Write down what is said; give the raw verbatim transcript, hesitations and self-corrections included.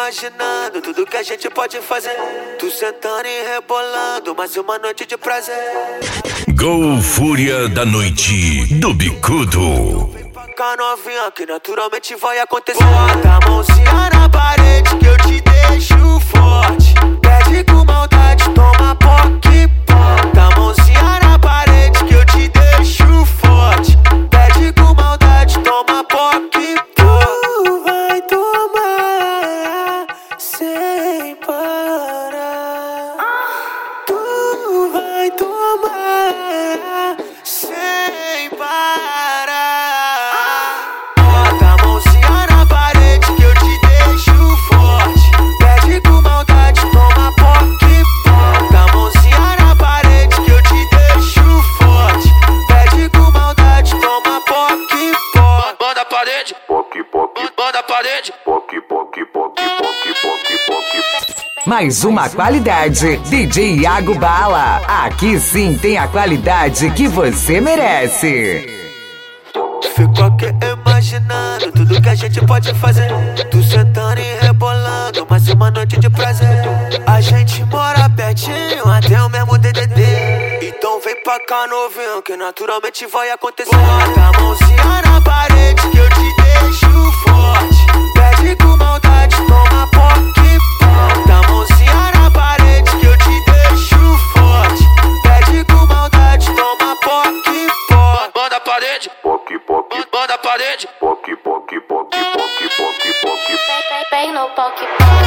imaginando tudo que a gente pode fazer. Tu sentando e rebolando, mais uma noite de prazer. Gol Fúria da Noite do Bicudo. Fica novinha que naturalmente vai acontecer. Bota a mãozinha na parede que eu te deixo forte. Pede com maldade, toma poque. Bota a mãozinha na parede que eu te deixo forte. Pede com maldade, toma poque. Tu vai tomar sem parar. Tu vai tomar sem parar. Mais uma qualidade, D J Iago Bala. Aqui sim tem a qualidade que você merece. Fico aqui imaginando tudo que a gente pode fazer. Tu sentando e rebolando, mais uma noite de prazer. A gente mora pertinho, até o mesmo D D D. Então vem pra cá novinho, que naturalmente vai acontecer. Bota a mãozinha na parede que eu te deixo forte. Pede com maldade, toma poque. Bota a mãozinha na parede que eu te deixo forte. Pede com maldade, toma poque. Banda a parede, poque, poque. Banda a parede, poque, poque, poque, poque, poque, poque. Vem no poque, poque.